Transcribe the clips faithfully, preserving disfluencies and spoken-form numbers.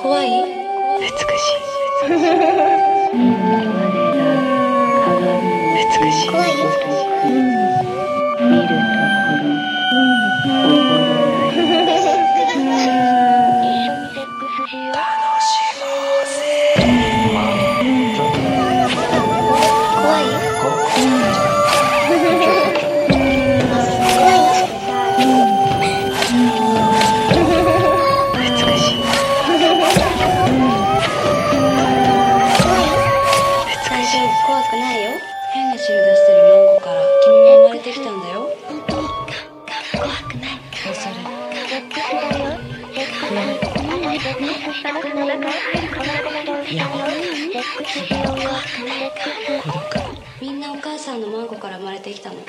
怖い？ 美しい。美しい。 怖い？ 見るところ、心ない。楽しもうぜ。 怖い？ 美しい。 大丈夫、怖くないよ。変な汁出してるマンゴーから君も生まれてきたんだよ。怖くない。それいや、 怖くないか。 孤独。 みんなお母さんのマンゴーから生まれてきたの。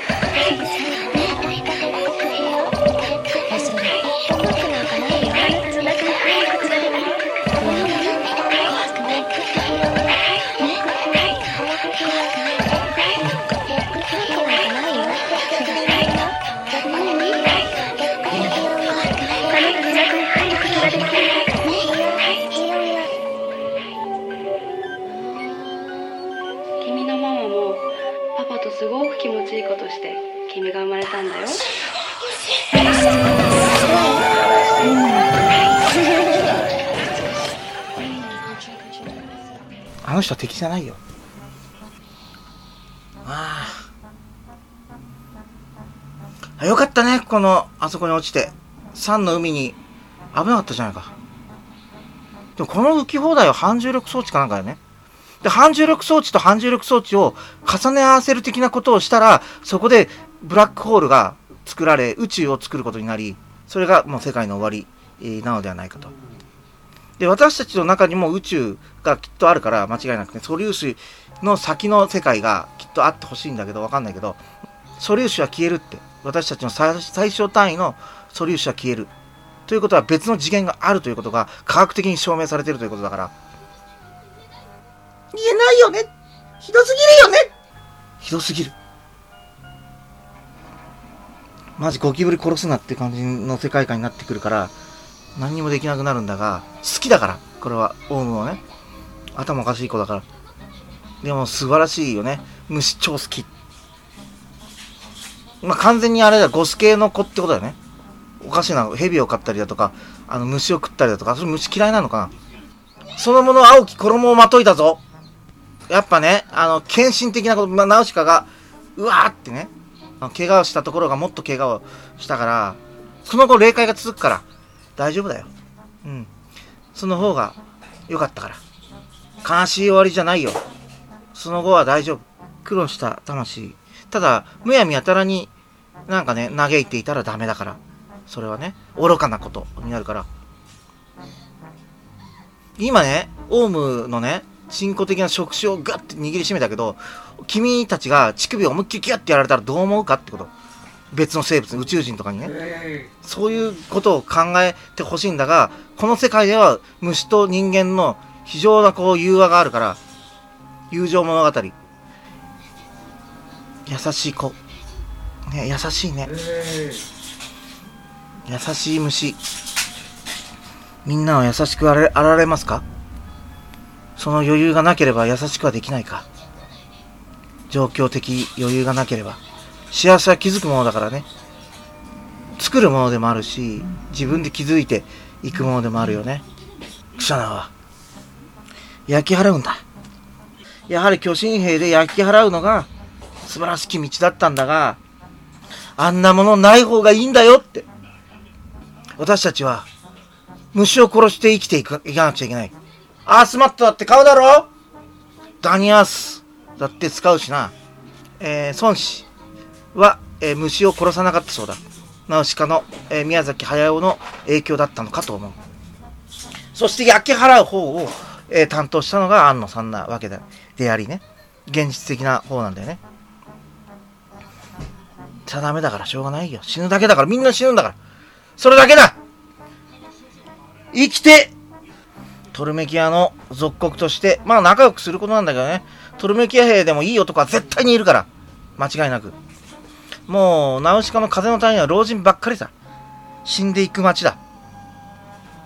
君のママもパパとすごく気持ちいいことして君が生まれたんだよ。 あの人は敵じゃないよ。ああ。よかったね、この、あそこに落ちて。山の海に危なかったじゃないか。でもこの浮き放題は反重力装置かなんかよね。で、反重力装置と反重力装置を重ね合わせる的なことをしたら、そこでブラックホールが作られ、宇宙を作ることになり、それがもう世界の終わり、えー、なのではないかと。で、私たちの中にも宇宙がきっとあるから、間違いなくね、素粒子の先の世界がきっとあってほしいんだけど、わかんないけど、素粒子は消えるって。私たちの最最小単位の素粒子は消える。ということは別の次元があるということが科学的に証明されているということだから。言えないよね。ひどすぎるよね。ひどすぎる。マジゴキブリ殺すなって感じの世界観になってくるから、何にもできなくなるんだが、好きだから、これは、オウムはね。頭おかしい子だから。でも素晴らしいよね。虫超好き。まあ、完全にあれだ、ゴス系の子ってことだよね。おかしいな、蛇を飼ったりだとか、あの、虫を食ったりだとか、それ虫嫌いなのかな。そのもの青き衣をまといたぞ。やっぱね、あの、献身的なこと、まあ、ナウシカが、うわーってね、怪我をしたところがもっと怪我をしたから、その後霊界が続くから、大丈夫だよ。うん。その方が良かったから。悲しい終わりじゃないよ。その後は大丈夫。苦労した魂。ただ、むやみやたらになんかね、嘆いていたらダメだから。それはね、愚かなことになるから。今ね、オウムのね、進行的な触手をガッて握りしめたけど、君たちが乳首を思いっきりギュッてやられたらどう思うかってこと。別の生物、宇宙人とかにね。そういうことを考えてほしいんだが、この世界では虫と人間の非常なこう融和があるから、友情物語。優しい子。ね、優しいね。優しい虫。みんなは優しくあられ、あられますか？その余裕がなければ優しくはできないか。状況的余裕がなければ。幸せは気づくものだからね。作るものでもあるし、自分で気づいていくものでもあるよね。クシャナは焼き払うんだ。やはり巨神兵で焼き払うのが素晴らしき道だったんだが、あんなものない方がいいんだよって。私たちは虫を殺して生きていかなくちゃいけない。アースマットだって買うだろ。ダニアースだって使うしな。えー、孫子は、えー、虫を殺さなかったそうだ。ナウシカの、えー、宮崎駿の影響だったのかと思う。そして焼き払う方を、えー、担当したのが庵野さんなわけで、でありね。現実的な方なんだよね。じゃダメだからしょうがないよ。死ぬだけだから、みんな死ぬんだから。それだけだ。生きてトルメキアの属国として、まあ仲良くすることなんだけどね。トルメキア兵でもいい男は絶対にいるから。間違いなく。もう、ナウシカの風の谷は老人ばっかりさ。死んでいく街だ。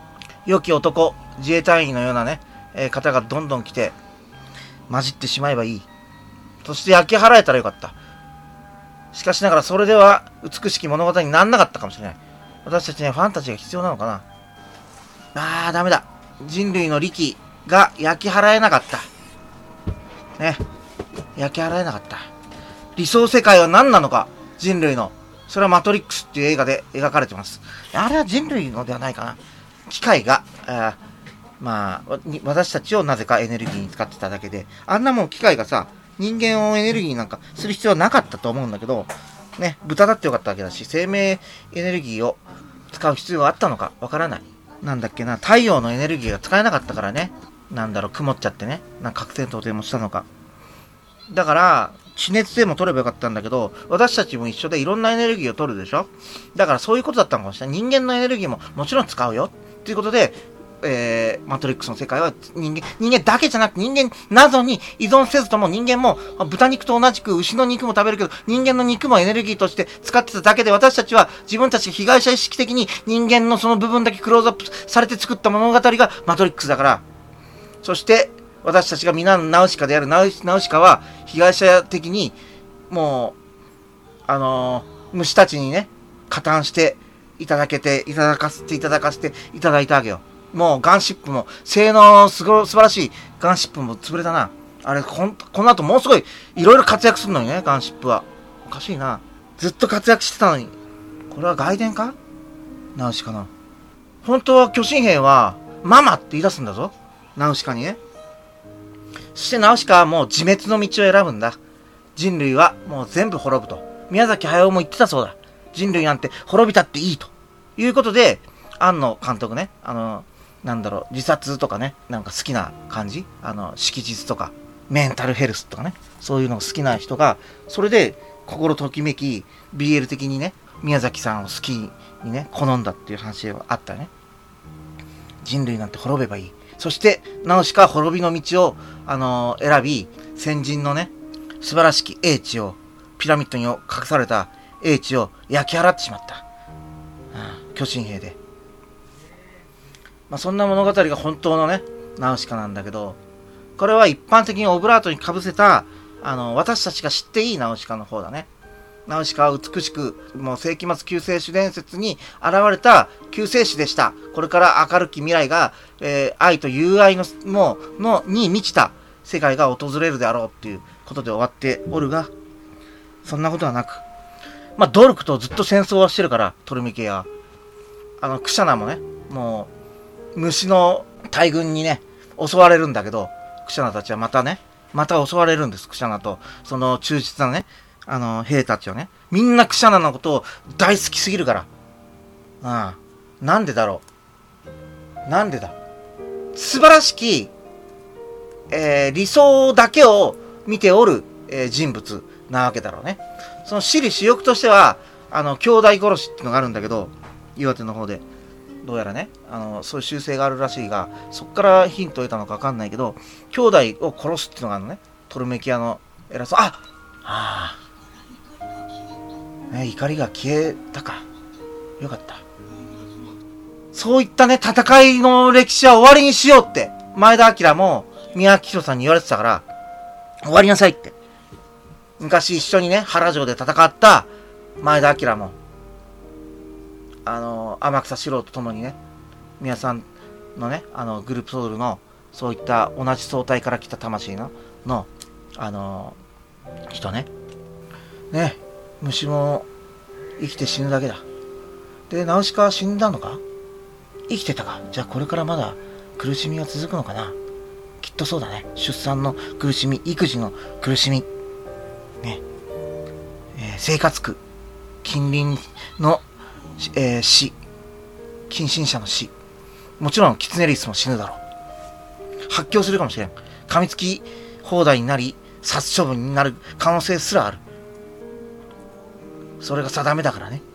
良き男、自衛隊員のようなね、えー、方がどんどん来て、混じってしまえばいい。そして焼き払えたらよかった。しかしながらそれでは美しき物語にならなかったかもしれない。私たちにはファンタジーが必要なのかな。あー、ダメだ。人類の利器が焼き払えなかった。ね。焼き払えなかった。理想世界は何なのか、人類の。それはマトリックスっていう映画で描かれてます。あれは人類のではないかな。機械が、あまあ、私たちをなぜかエネルギーに使ってただけで、あんなもん機械がさ、人間をエネルギーなんかする必要はなかったと思うんだけど、ね、豚だってよかったわけだし、生命エネルギーを使う必要があったのかわからない。なんだっけな、太陽のエネルギーが使えなかったからね。なんだろう、曇っちゃってね。なんか核戦闘でもしたのか。だから、地熱でも取ればよかったんだけど、私たちも一緒でいろんなエネルギーを取るでしょ。だからそういうことだったのかもしれない。人間のエネルギーももちろん使うよ。ということで、えー、マトリックスの世界は人間、人間だけじゃなくて人間などに依存せずとも人間も豚肉と同じく牛の肉も食べるけど人間の肉もエネルギーとして使ってただけで私たちは自分たち被害者意識的に人間のその部分だけクローズアップされて作った物語がマトリックスだから。そして私たちが皆ナウシカであるナウシカは被害者的にもうあのー、虫たちにね加担していただけていただかせていただかせていただいたわけよ。もうガンシップも性能すご素晴らしいガンシップも潰れたな。あれこんこの後もうすごいいろいろ活躍するのにね。ガンシップはおかしいな。ずっと活躍してたのにこれは外伝かナウシカの。本当は巨神兵はママって言い出すんだぞナウシカにね。そしてナウシカはもう自滅の道を選ぶんだ。人類はもう全部滅ぶと宮崎駿も言ってたそうだ。人類なんて滅びたっていいということで庵野監督ね、あのなんだろう、自殺とかね、なんか好きな感じ、あの色日とかメンタルヘルスとかね、そういうのが好きな人がそれで心ときめき ビーエル 的にね宮崎さんを好きにね好んだっていう話があったよね。人類なんて滅べばいい。そしてナウシカは滅びの道を、あのー、選び先人のね素晴らしき英知をピラミッドに隠された英知を焼き払ってしまった、うん、巨神兵で。まあ、そんな物語が本当のねナウシカなんだけど、これは一般的にオブラートにかぶせたあの私たちが知っていいナウシカの方だね。ナウシカは美しくもう世紀末救世主伝説に現れた救世主でした。これから明るき未来が、えー、愛と友愛のもうのに満ちた世界が訪れるであろうっていうことで終わっておるが、そんなことはなく、まあドルクとずっと戦争はしてるからトルミケア、あのクシャナもねもう虫の大群にね襲われるんだけど、クシャナたちはまたねまた襲われるんです。クシャナとその忠実なねあの兵たちをね、みんなクシャナのことを大好きすぎるから。ああ、なんでだろう、なんでだ。素晴らしき、えー、理想だけを見ておる、えー、人物なわけだろうね。その私利私欲としてはあの兄弟殺しっていうのがあるんだけど、岩手の方でどうやらね、あのそういう習性があるらしいが、そっからヒントを得たのか分かんないけど、兄弟を殺すっていうのがあるのね。トルメキアの偉そう、あっ、ああ、ね、怒りが消えたか、よかった。そういったね戦いの歴史は終わりにしようって前田明も宮脇宏さんに言われてたから、終わりなさいって。昔一緒にね原城で戦った前田明もあの天草四郎と共にね、皆さんのねあのグループソウルのそういった同じ相対から来た魂ののあの人ねね、虫も生きて死ぬだけだ。でナウシカは死んだのか、生きてたか。じゃあこれからまだ苦しみが続くのかな。きっとそうだね。出産の苦しみ、育児の苦しみね、えー、生活苦、近隣のえー、死、近親者の死、もちろんキツネリスも死ぬだろう。発狂するかもしれん。噛みつき放題になり殺処分になる可能性すらある。それが定めだからね、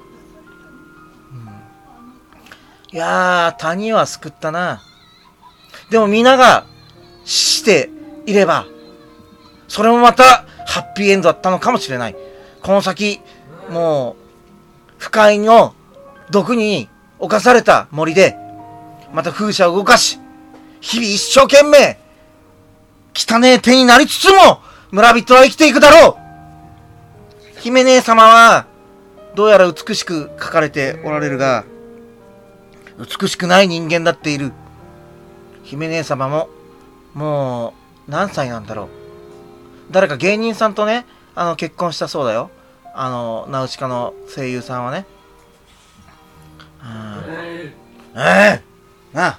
うん、いやー谷は救ったな。でも皆がしていればそれもまたハッピーエンドだったのかもしれない。この先もう不快の毒に侵された森でまた風車を動かし、日々一生懸命、汚え手になりつつも、村人は生きていくだろう。姫姉様は、どうやら美しく描かれておられるが、美しくない人間だっている。姫姉様も、もう、何歳なんだろう。誰か芸人さんとね、あの、結婚したそうだよ。あの、ナウシカの声優さんはね。うん、ええー、なあ。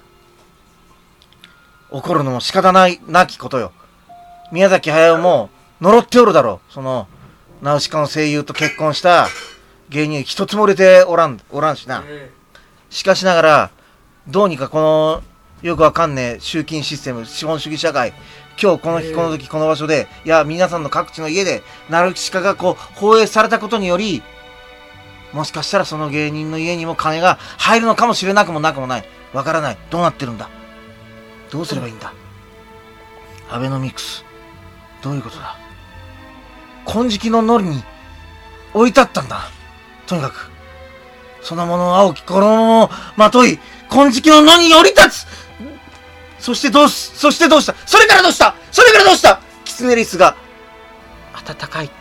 怒るのも仕方ない、なきことよ。宮崎駿も、呪っておるだろう。その、ナウシカの声優と結婚した芸人一つも売れておらん、おらんしな。しかしながら、どうにかこの、よくわかんねえ集金システム、資本主義社会、今日この日この時この場所で、いや、皆さんの各地の家で、ナウシカがこう、放映されたことにより、もしかしたらその芸人の家にも金が入るのかもしれなくもなくもない。わからない。どうなってるんだ。どうすればいいんだ。アベノミクス。どういうことだ。金色の海苔に置いてあったんだ。とにかく、そのもの青き衣をまとい、金色の海苔に降り立つ。そしてどうす、そしてどうした。それからどうした。それからどうした。キツネリスが、暖かい。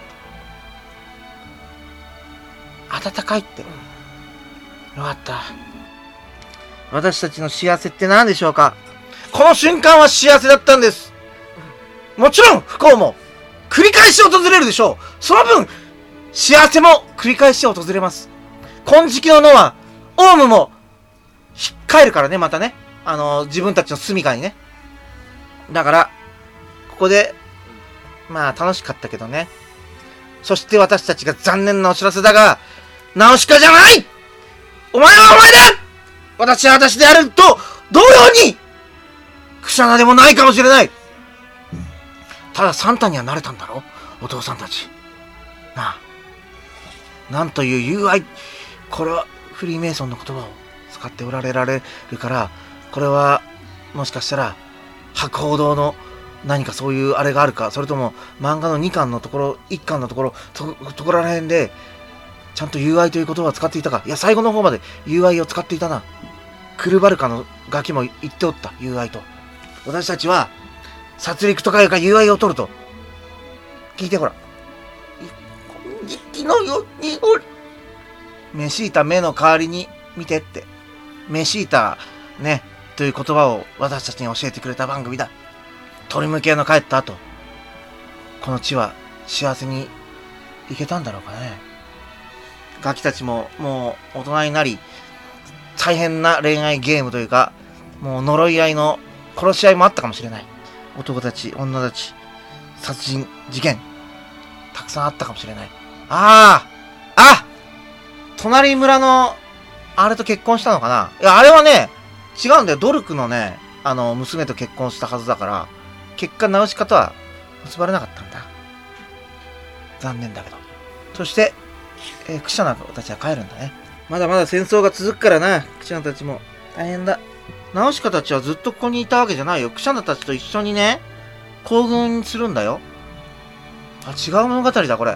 暖かいって。よかった。私たちの幸せって何でしょうか。この瞬間は幸せだったんです。もちろん不幸も繰り返し訪れるでしょう。その分、幸せも繰り返し訪れます。金色の野は、オウムも、引っ帰るからね、またね。あのー、自分たちの住処にね。だから、ここで、まあ楽しかったけどね。そして私たちが残念なお知らせだが、ナウシカじゃない!お前はお前だ!私は私であると、同様に、クシャナでもないかもしれない。ただサンタにはなれたんだろお父さんたち。なあ。なんという友愛。これはフリーメイソンの言葉を使っておられられるから、これはもしかしたら博報堂の何かそういうあれがあるか、それとも漫画のにかんのところ、いっかんのところ、と、ところら辺でちゃんと友愛という言葉を使っていたか。いや、最後の方まで友愛を使っていたな。クルバルカのガキも言っておった、友愛と。私たちは殺戮とかいうか友愛を取ると。聞いてほら。金色のようにおり。メシータ目の代わりに見てって。メシータね、という言葉を私たちに教えてくれた番組だ。鳥向けの帰った後、この地は幸せに行けたんだろうかね。ガキたちももう大人になり、大変な恋愛ゲームというか、もう呪い合いの殺し合いもあったかもしれない。男たち、女たち、殺人、事件、たくさんあったかもしれない。あああ隣村の、あれと結婚したのかな。いや、あれはね、違うんだよ。ドルクのね、あの、娘と結婚したはずだから、結果、ナウシカとは結ばれなかったんだ。残念だけど。そして、えー、クシャナたちは帰るんだね。まだまだ戦争が続くからな、クシャナたちも。大変だ。ナウシカたちはずっとここにいたわけじゃないよ。クシャナたちと一緒にね、行軍するんだよ。あ、違う物語だ、これ。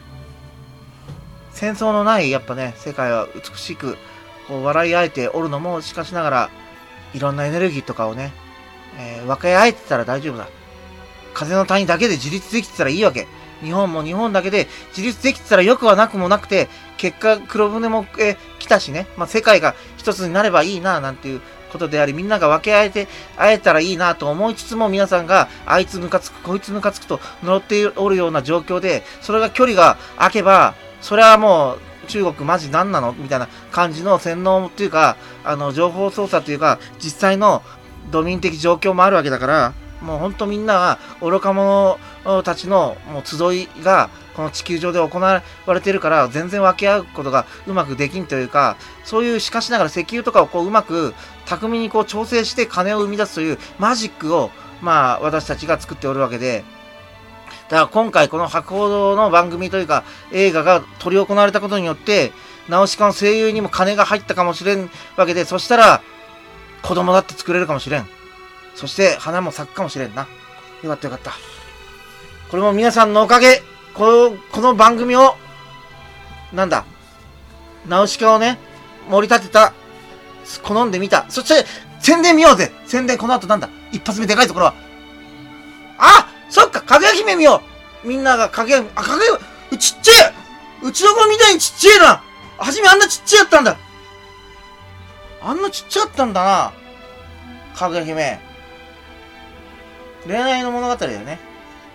戦争のない、やっぱね、世界は美しく、こう、笑い合えておるのも、しかしながら、いろんなエネルギーとかをね、えー、分け合えてたら大丈夫だ。風の谷だけで自立できてたらいいわけ。日本も日本だけで自立できてたらよくはなくもなくて、結果黒船も、えー、来たしね、まあ、世界が一つになればいいな、なんていうことであり、みんなが分け合えて、会えたらいいなと思いつつも、皆さんが、あいつムカつく、こいつムカつくと呪っておるような状況で、それが距離が空けば、それはもう、中国マジ何なのみたいな感じの洗脳っていうか、あの、情報操作というか、実際のドミン的状況もあるわけだから、もうほんとみんなは愚か者たちのもう集いがこの地球上で行われているから、全然分け合うことがうまくできんというか、そういうしかしながら石油とかをこううまく巧みにこう調整して金を生み出すというマジックを、まあ私たちが作っておるわけで、だから今回この博報堂の番組というか映画が執り行われたことによって、ナウシカの声優にも金が入ったかもしれんわけで、そしたら子供だって作れるかもしれん。そして花も咲くかもしれんな。よかったよかった。これも皆さんのおかげ。この、この番組を、なんだ、ナウシカをね、盛り立てた、好んでみた。そして、 宣伝見ようぜ。宣伝この後なんだ。一発目でかいところは。あ、そっか、かぐや姫見よう。みんながかぐや、あ、かぐや、ちっちゃい。うちの子みたいにちっちゃいな。はじめあんなちっちゃいやったんだ。あんなちっちゃかったんだな。かぐや姫。恋愛の物語だよね。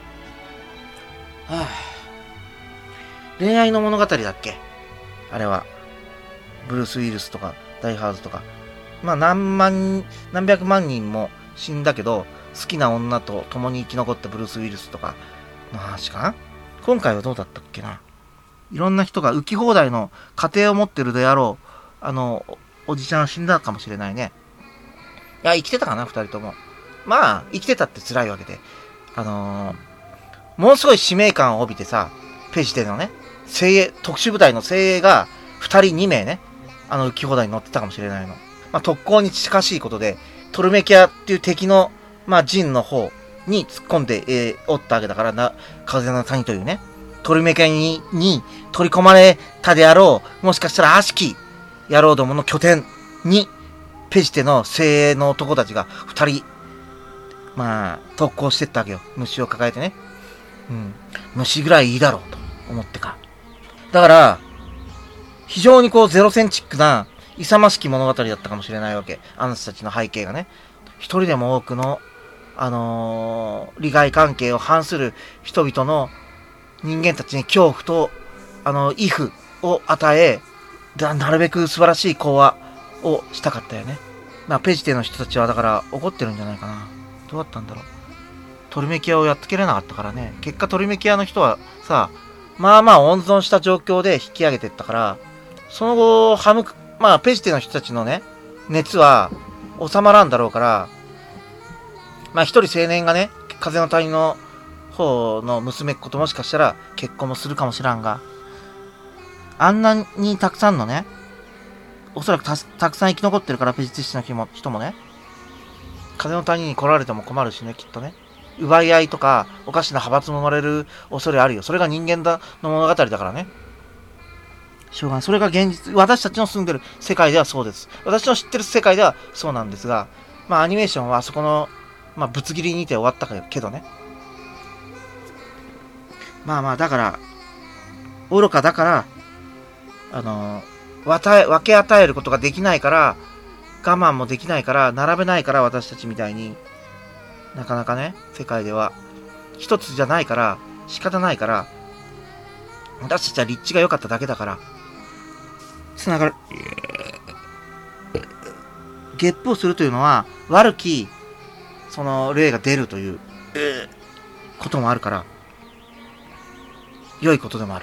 はぁ、恋愛の物語だっけあれは。ブルース・ウィルスとか、ダイハードとか。まあ何万、何百万人も死んだけど、好きな女と共に生き残ったブルース・ウィルスとかの話かな。今回はどうだったっけな。いろんな人が浮き放題の家庭を持ってるであろう、あの、おじちゃん死んだかもしれないね。いや、生きてたかな、二人とも。まあ、生きてたって辛いわけで。あのー、ものすごい使命感を帯びてさ、ペジテのね、精鋭、特殊部隊の精鋭が二人二名ね、あの浮き放題に乗ってたかもしれないの。まあ、特攻に近しいことで、トルメキアっていう敵の、まあ、陣の方に突っ込んで、えー、おったわけだからな、風の谷というね、トルメキアに、に取り込まれたであろう、もしかしたら悪しき野郎どもの拠点に、ペジテの精鋭の男たちが二人、まあ、特攻してったわけよ。虫を抱えてね。うん。虫ぐらいいいだろうと思ってか。だから、非常にこうゼロセンチックな勇ましき物語だったかもしれないわけ。あの人たちの背景がね。一人でも多くの、あのー、利害関係を反する人々の人間たちに恐怖と、あの、畏怖を与え、な, なるべく素晴らしい講話をしたかったよね。まあ、ペジテの人たちはだから怒ってるんじゃないかな。どうだったんだろう。トリメキアをやっつけれなかったからね。結果トリメキアの人はさ、まあまあ温存した状況で引き上げてったから、その後、ハム、まあペジテの人たちのね、熱は収まらんだろうから、まあ一人青年がね、風の谷の方の娘っ子ともしかしたら結婚もするかもしらんが、あんなにたくさんのね、おそらく た, たくさん生き残ってるから、ペジティスの人も人もね、風の谷に来られても困るしね、きっとね。奪い合いとか、おかしな派閥も生まれる恐れあるよ。それが人間だの物語だからね。しょうがない。それが現実、私たちの住んでる世界ではそうです。私の知ってる世界ではそうなんですが、まあアニメーションはあそこの、まあぶつ切りにて終わったけどね。まあまあ、だから、愚かだから、あの、分け与えることができないから、我慢もできないから、並べないから、私たちみたいに、なかなかね、世界では、一つじゃないから、仕方ないから、私たちは立地が良かっただけだから、つながる。ゲップをするというのは、悪き、その霊が出るという、こともあるから、良いことでもある。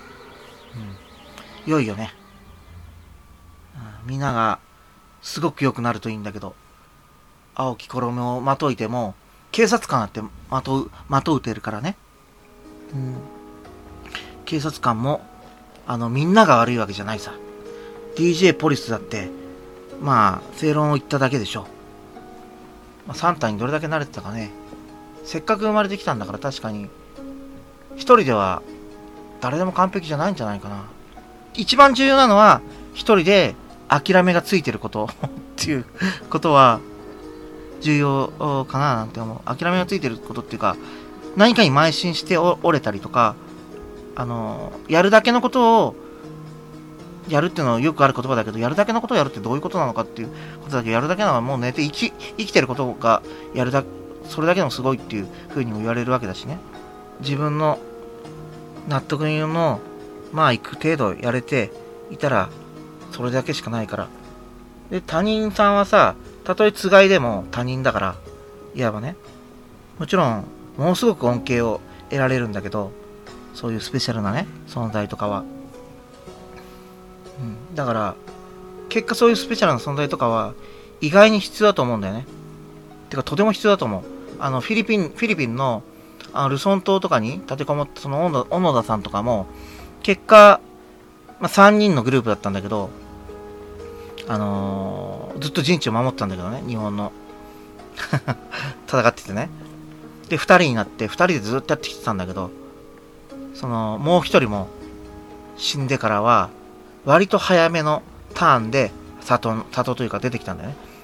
うん、良いよね。みんなが、すごく良くなるといいんだけど、青き衣をまといても、警察官だってまとう、まとうてるからね。うん、警察官も、あの、みんなが悪いわけじゃないさ。ディージェー ポリスだって、まあ、正論を言っただけでしょ。まあ、サンタにどれだけ慣れてたかね。せっかく生まれてきたんだから確かに、一人では、誰でも完璧じゃないんじゃないかな。一番重要なのは、一人で諦めがついてることっていうことは、重要かななんて思う。諦めがついてることっていうか、何かに邁進して折れたりとか、あの、やるだけのことを、やるっていうのはよくある言葉だけど、やるだけのことをやるってどういうことなのかっていうことだけど、やるだけなのはもう寝て生き、生きてることがやるだけ、それだけでもすごいっていう風にも言われるわけだしね。自分の納得の、まあ行く程度やれていたら、それだけしかないから。で、他人さんはさ、たとえつがいでも他人だから、いわばね、もちろん、ものすごく恩恵を得られるんだけど、そういうスペシャルなね、存在とかは。うん、だから、結果そういうスペシャルな存在とかは、意外に必要だと思うんだよね。てか、とても必要だと思う。あの、フィリピン、フィリピンの、あのルソン島とかに立てこもったその小野田さんとかも、結果、まあ、さんにんのグループだったんだけど、あのー、ずっと陣地を守ってたんだけどね、日本の。戦っててね。で、ふたりになって、ふたりでずっとやってきてたんだけど、その、もうひとりも死んでからは、割と早めのターンで、里、里というか出てきたんだよね。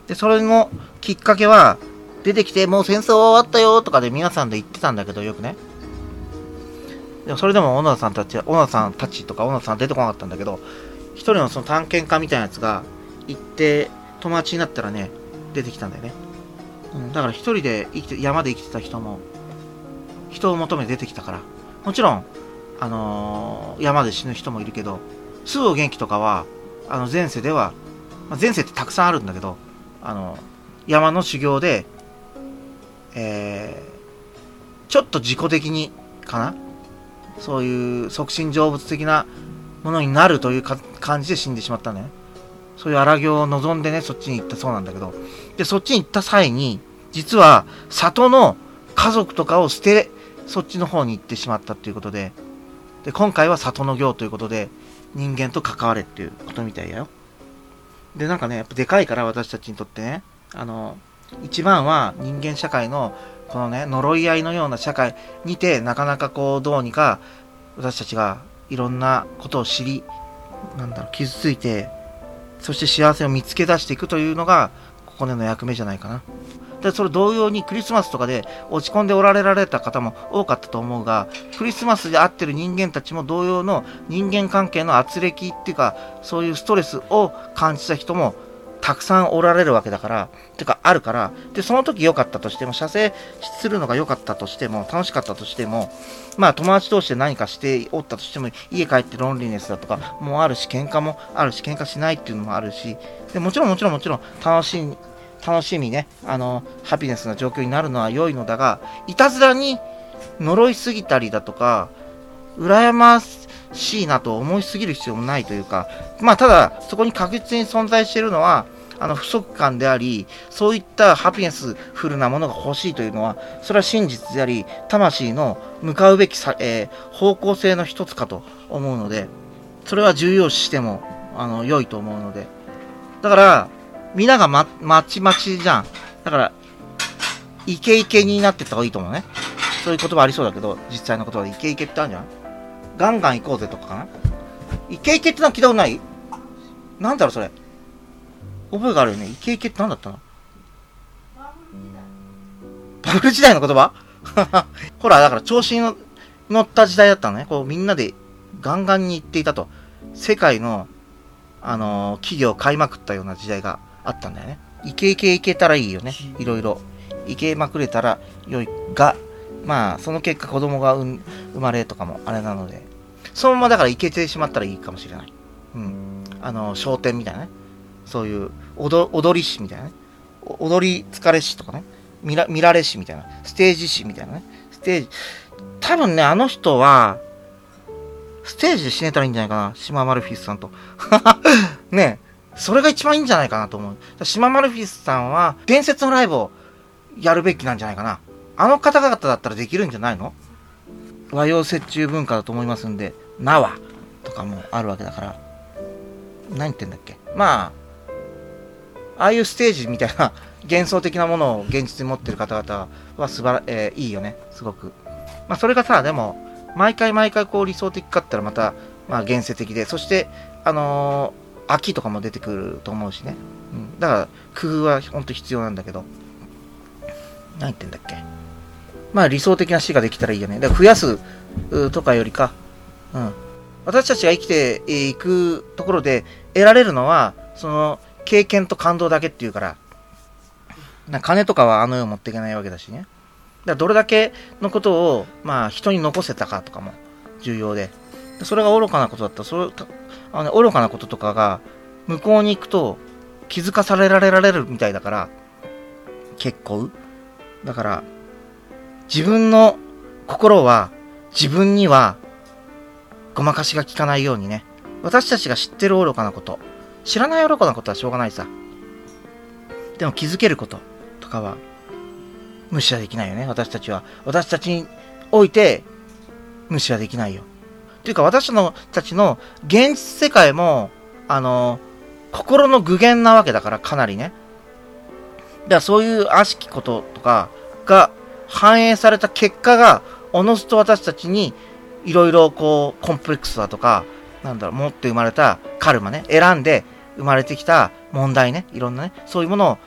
で、それのきっかけは、出てきて、もう戦争終わったよとかで皆さんで言ってたんだけど、よくね。でもそれでも小野田さんたち、小野田さんたちとか小野田さん出てこなかったんだけど、一人のその探検家みたいなやつが行って友達になったらね、出てきたんだよね。うん、だから一人で生きて、山で生きてた人も、人を求めて出てきたから。もちろん、あのー、山で死ぬ人もいるけど、周防元気とかは、あの前世では、まあ、前世ってたくさんあるんだけど、あの、山の修行で、えー、ちょっと自己的に、かなそういう促進成仏的なものになるというか感じで死んでしまったんだよね。そういう荒行を望んでね、そっちに行ったそうなんだけど。で、そっちに行った際に、実は、里の家族とかを捨て、そっちの方に行ってしまったっていうことで、で、今回は里の行ということで、人間と関われっていうことみたいだよ。で、なんかね、やっぱでかいから私たちにとってね、あの、一番は人間社会の、このね、呪い合いのような社会にて、なかなかこう、どうにか、私たちがいろんなことを知り、なんだろう、傷ついて、そして幸せを見つけ出していくというのが、ここでの役目じゃないかな。で、それ同様にクリスマスとかで落ち込んでおられられた方も多かったと思うが、クリスマスで会ってる人間たちも同様の人間関係の圧力っていうか、そういうストレスを感じた人もたくさんおられるわけだから、てかあるから、で、その時良かったとしても、射精するのが良かったとしても、楽しかったとしても、まあ友達同士で何かしておったとしても、家帰ってロンリネスだとかもあるし、喧嘩もあるし、喧嘩しないっていうのもあるし、で、もちろんもちろんもちろん楽しい、楽しみね、あの、ハピネスな状況になるのは良いのだが、いたずらに呪いすぎたりだとか、羨ましいなと思いすぎる必要もないというか、まあただ、そこに確実に存在しているのは、あの、不足感であり、そういったハピネスフルなものが欲しいというのは、それは真実であり、魂の向かうべきさ、えー、方向性の一つかと思うので、それは重要視しても、あの、良いと思うので。だから、みんながま、まちまちじゃん。だから、イケイケになってった方がいいと思うね。そういう言葉ありそうだけど、実際の言葉でイケイケってあるんじゃん。ガンガン行こうぜとかかな。イケイケってのは聞いたことない？なんだろうそれ。覚えがあるよね。イケイケってなんだったの？バブル時代の言葉ほら、だから調子に乗った時代だったのね。こうみんなでガンガンに言っていたと。世界の、あのー、企業を買いまくったような時代があったんだよね。イケイケいけたらいいよね。いろいろ。イケまくれたら良いが、まあ、その結果子供が生まれとかもあれなので、そのままだからイケてしまったらいいかもしれない。うん。あの、商店みたいなね。そういう踊、踊り師みたいなね。踊り疲れ師とかね。見ら、見られ師みたいな。ステージ師みたいなね。ステージ。多分ね、あの人は、ステージで死ねたらいいんじゃないかな。島マルフィスさんと。ねえ。それが一番いいんじゃないかなと思う。島マルフィスさんは、伝説のライブをやるべきなんじゃないかな。あの方々だったらできるんじゃないの？和洋折衷文化だと思いますんで、縄とかもあるわけだから。何言ってんだっけ。まあ、ああいうステージみたいな幻想的なものを現実に持ってる方々は素晴ら、えー、いいよね。すごく。まあそれがさ、でも、毎回毎回こう理想的かったらまた、まあ現世的で、そして、あのー、秋とかも出てくると思うしね。うん。だから、工夫は本当必要なんだけど。何言ってんだっけ。まあ理想的な死ができたらいいよね。だから増やすとかよりか、うん。私たちが生きていくところで得られるのは、その経験と感動だけっていうから、な金とかはあの世を持っていけないわけだしね。だからどれだけのことを、まあ人に残せたかとかも重要で、それが愚かなことだったら、それ、あのね、愚かなこととかが向こうに行くと気づかされられられるみたいだから、結構。だから、自分の心は自分にはごまかしが効かないようにね。私たちが知ってる愚かなこと、知らない愚かなことはしょうがないさ。でも気づけることとかは無視はできないよね。私たちは。私たちにおいて無視はできないよ。っていうか私たちの現実世界も、あの、心の具現なわけだからかなりね。だからそういう悪しきこととかが反映された結果が、おのずと私たちにいろいろこうコンプレックスだとか、なんだろう、持って生まれたカルマね、選んで生まれてきた問題ね、いろんなね、そういうものを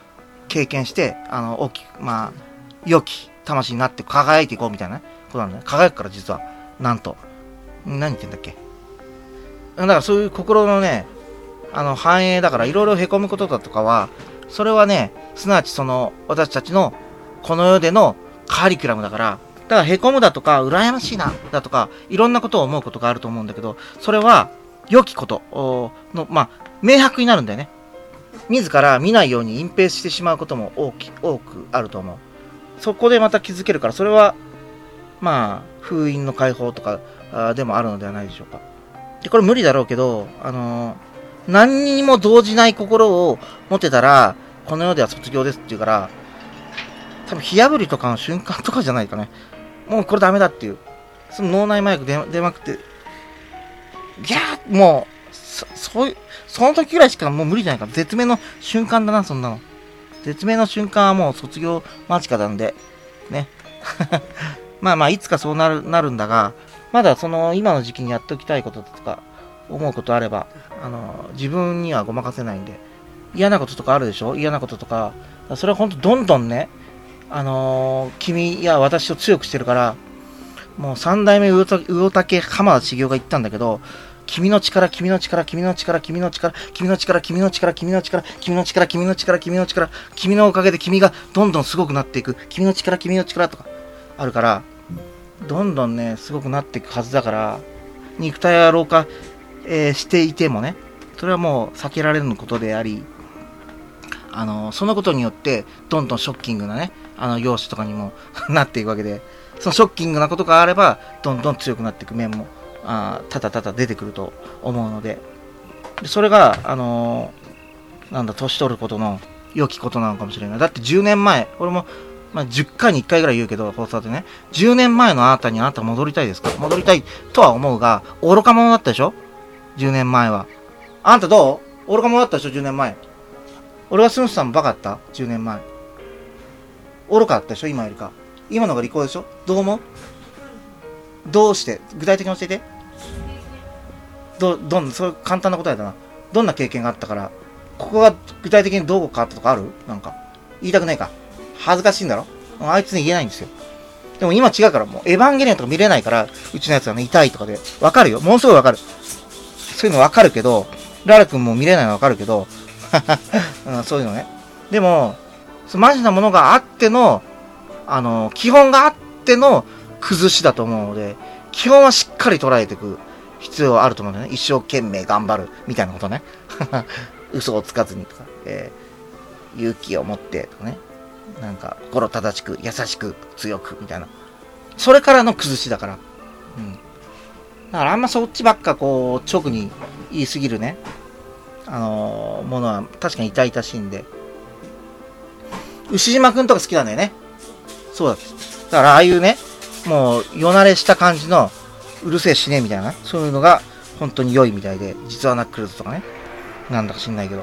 経験して、あの、大きく、まあ、良き魂になって輝いていこうみたいなことなんだね。輝くから実は、なんと。何言ってんだっけ。だからそういう心のね、あの、繁栄だから、いろいろ凹むことだとかは、それはね、すなわちその、私たちの、この世でのカリキュラムだから、だから凹むだとか、羨ましいな、だとか、いろんなことを思うことがあると思うんだけど、それは、良きことの、まあ、明白になるんだよね。自ら見ないように隠蔽してしまうことも大き多くあると思う。そこでまた気づけるから、それは、まあ、封印の解放とかでもあるのではないでしょうか。で、これ無理だろうけど、あのー、何にも動じない心を持てたら、この世では卒業ですって言うから、多分火破りとかの瞬間とかじゃないかね。もうこれダメだっていう。その脳内麻薬出、出まくって、ギャーもう、そ、そういう、その時くらいしかもう無理じゃないか。絶命の瞬間だな、そんなの。絶命の瞬間はもう卒業間近なんで、ね。まあまあ、いつかそうなる、なるんだが、まだその、今の時期にやっておきたいこととか、思うことあれば、あの、自分にはごまかせないんで、嫌なこととかあるでしょ？嫌なこととか。それは本当どんどんね、あのー、君や私を強くしてるから、もう三代目魚竹浜田茂雄が言ったんだけど、君の力、君の力、君の力、君の力、君の力、君の力、君の力、君の力、君の力、君の力、君のおかげで君がどんどんすごくなっていく、君の力、君の力とかあるから、どんどんね、すごくなっていくはずだから、肉体や老化、えー、していてもね、それはもう避けられることであり、あの、そのことによって、どんどんショッキングなね、あの、容姿とかにもなっていくわけで、そのショッキングなことがあれば、どんどん強くなっていく面も、あただただ出てくると思うので、でそれが、あのー、なんだ、年取ることの良きことなのかもしれない。だってじゅうねんまえ、俺も、まあ、じゅっかいにいっかいぐらい言うけど、放送でね、じゅうねんまえのあなたにあなた戻りたいですか？戻りたいとは思うが、愚か者だったでしょ ?じゅうねんまえは。あんたどう？愚か者だったでしょ ?じゅうねんまえ。俺がスンスさんバカだった ?じゅうねんまえ。愚かだったでしょ今よりか。今のが利口でしょどう思う？どうして具体的に教えて。ど、どん、そういう簡単な答えだな。どんな経験があったから、ここが具体的にどう変わったとかある？なんか。言いたくないか。恥ずかしいんだろ？あいつに言えないんですよ。でも今違うから、もうエヴァンゲリオンとか見れないから、うちのやつはね、痛いとかで。わかるよ。ものすごいわかる。そういうのわかるけど、ララ君も見れないのわかるけど、うん、そういうのね。でも、そのマジなものがあっての、あの、基本があっての崩しだと思うので、基本はしっかり捉えていく必要はあると思うんだよね。一生懸命頑張るみたいなことね。嘘をつかずにとか、えー、勇気を持ってとかね。なんか、心正しく、優しく、強くみたいな。それからの崩しだから。うん。だからあんまそっちばっかこう、直に言いすぎるね。あのー、ものは確かに痛々しいんで。牛島くんとか好きなんだよね。そうだ。だからああいうね、もう、よなれした感じの、うるせえしねえみたいな、そういうのが本当に良いみたいで、実はナックルズとかね。なんだか知んないけど。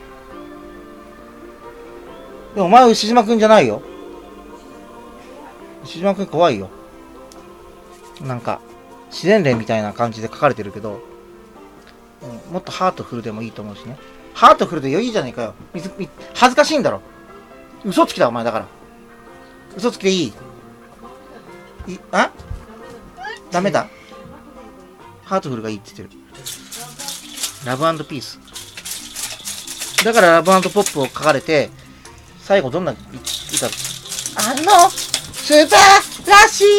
でもお前は牛島くんじゃないよ。牛島くん怖いよ。なんか、自然霊みたいな感じで書かれてるけど、うん、もっとハートフルでもいいと思うしね。ハートフルでいいじゃねえかよ。恥ずかしいんだろ。嘘つきだお前だから。嘘つきでいい。いあダメだ。ハートフルがいいって言ってる。ラブ&ピース。だからラブ&ポップを書かれて、最後どんな歌、あの、素晴らしい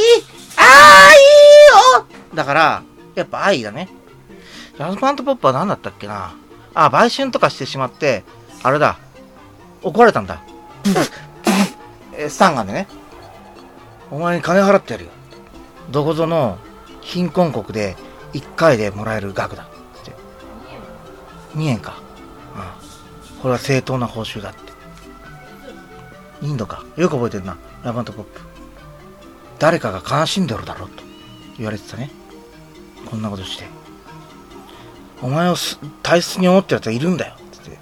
愛をだから、やっぱ愛だね。ラブ&ポップは何だったっけなあ、売春とかしてしまって、あれだ。怒られたんだ。スタンガンでね。お前に金払ってやるよ。どこぞの貧困国でいっかいでもらえる額だって。にえんか。うん。これは正当な報酬だって。インドか。よく覚えてるな。ラブ&ポップ。誰かが悲しんでるだろうと言われてたね。こんなことして。お前を大切に思ってるやつはいるんだよ。って。うん。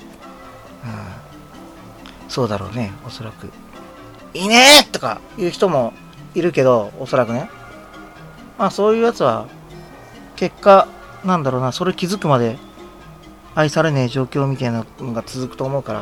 そうだろうね。おそらく。いいねーとか言う人もいるけど、おそらくね。まあそういうやつは、結果、なんだろうな、それ気づくまで愛されねえ状況みたいなのが続くと思うから、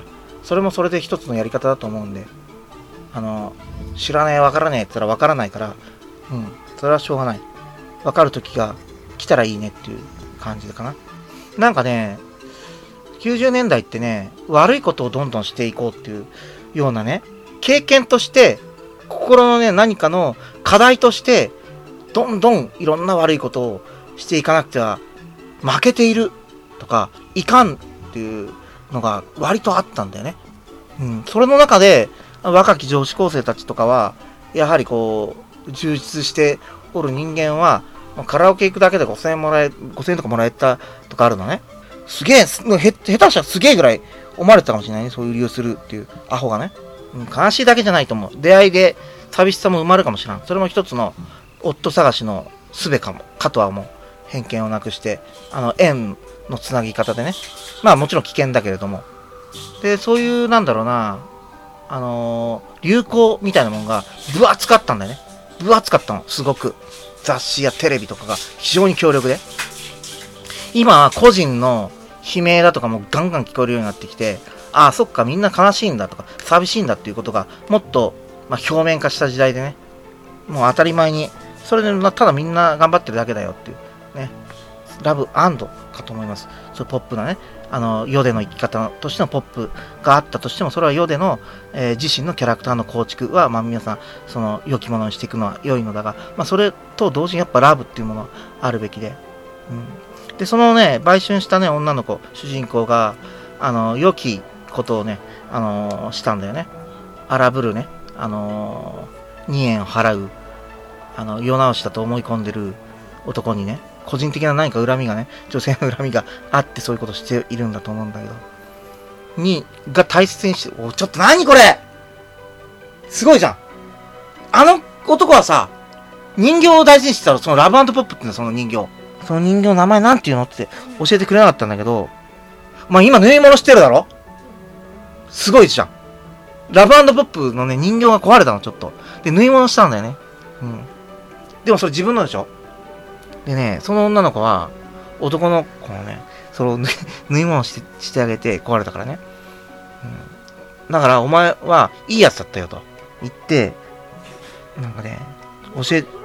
それもそれで一つのやり方だと思うんで、あの、知らねえ、わからねえって言ったらわからないから、うん、それはしょうがない。わかる時が来たらいいねっていう感じかな。なんかね、きゅうじゅうねんだいってね、悪いことをどんどんしていこうっていうようなね、経験として、心のね、何かの課題として、どんどんいろんな悪いことをしていかなくては、負けているとか、いかんっていうのが割とあったんだよね。うん。それの中で、若き女子高生たちとかは、やはりこう、充実しておる人間は、カラオケ行くだけでごせんえんもらえ、ごせんえんとかもらえたとかあるのね。すげえ、へ、下手したらすげえぐらい思われてたかもしれないね。そういう利用するっていうアホがね。うん、悲しいだけじゃないと思う。出会いで寂しさも生まれるかもしれん。それも一つの夫探しの術かも、かとは思う。偏見をなくして、あの、縁のつなぎ方でね。まあもちろん危険だけれども。で、そういう、なんだろうな、あのー、流行みたいなものが分厚かったんだよね。分厚かったの、すごく。雑誌やテレビとかが非常に強力で。今は個人の悲鳴だとかもガンガン聞こえるようになってきて、ああ、そっか、みんな悲しいんだとか、寂しいんだっていうことが、もっと、まあ、表面化した時代でね、もう当たり前に、それで、ただみんな頑張ってるだけだよっていう、ね、ラブ&かと思います。そういうポップなね、あの、世での生き方としてのポップがあったとしても、それは世での、えー、自身のキャラクターの構築は、まあ皆さん、その、良きものにしていくのは良いのだが、まあそれと同時にやっぱラブっていうものはあるべきで、うん。で、そのね、売春したね、女の子、主人公が、あの、良きことをね、あのー、したんだよね。荒ぶるね、あのー、にえんを払う、あの、世直しだと思い込んでる男にね、個人的な何か恨みがね、女性の恨みがあってそういうことしているんだと思うんだけど、に、が大切にして、お、ちょっと何これすごいじゃん。あの男はさ、人形を大事にしてたら、そのラブ&ポップっていうのはその人形。その人形の名前なんていうのって教えてくれなかったんだけど、まあ今縫い物してるだろ？すごいじゃん。ラブ&ポップのね、人形が壊れたの、ちょっと。で、縫い物したんだよね。うん。でもそれ自分のでしょ？でね、その女の子は、男の子のね、それを縫い物して、してあげて壊れたからね。うん。だから、お前はいいやつだったよと言って、なんかね、教え、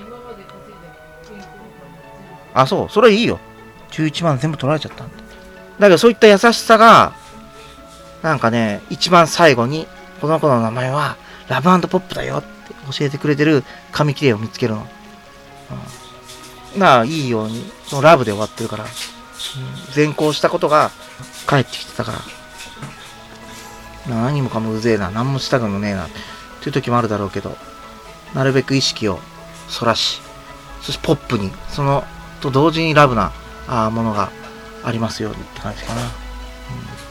あ、そう、それいいよ。じゅういちまん全部取られちゃったんだ。だけど、そういった優しさが、なんかね、一番最後に、この子の名前は、ラブ&ポップだよって教えてくれてる紙切れを見つけるの。うん。まあ、いいように、そのラブで終わってるから、うん、善行したことが返ってきてたから、何もかもうぜえな、何もしたくもねえな、っていう時もあるだろうけど、なるべく意識をそらし、そしてポップに、その、と同時にラブな、あものがありますようにって感じかな。うん